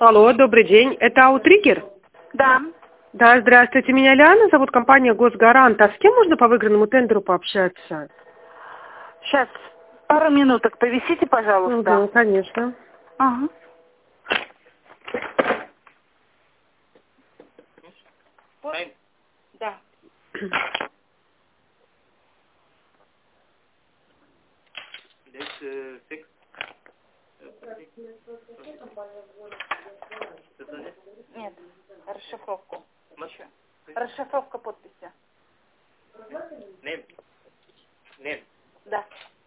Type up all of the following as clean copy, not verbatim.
Алло, добрый день. Это Аутриггер? Да. Да, здравствуйте. Меня Лиана зовут, компания «Госгарант». А с кем можно по выигранному тендеру пообщаться? Сейчас, пару минуток повисите, пожалуйста. Угу, конечно. Ага. Да. Нет, расшифровку. Еще. Расшифровка подписи. Name. Да.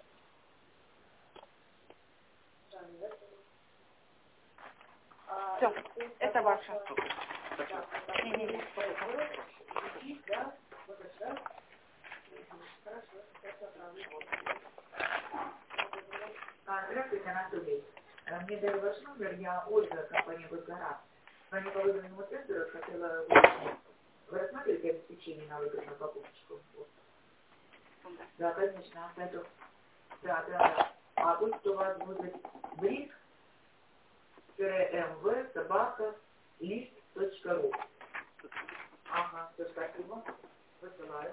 Все, это ваше. Не-не-не. Здравствуйте, Анатолий. Мне дали ваш номер, я Ольга, компания «Госгарант». Звоню по выигранному тендеру, хотела выяснить. Вы рассматриваете обеспечение на выигранную покупочку? Да, конечно. Это... Да. А тут у вас будет brick-mv@list.ru. Ага, все, спасибо. Высылаю.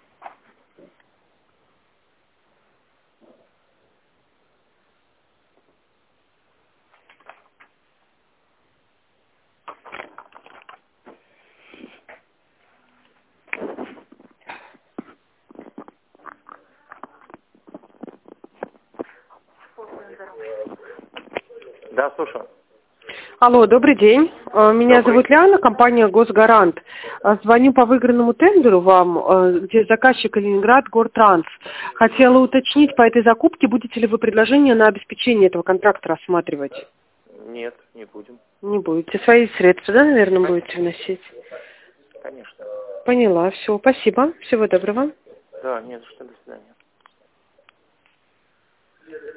Да, слушаю. Алло, добрый день. Меня зовут Лиана, компания «Госгарант». Звоню по выигранному тендеру вам, где заказчик Калининград Гортранс. Хотела уточнить, по этой закупке будете ли вы предложение на обеспечение этого контракта рассматривать? Нет, не будем. Не будете. Свои средства, да, наверное, будете вносить? Конечно. Поняла. Все, спасибо. Всего доброго. Да, нет, что, до свидания.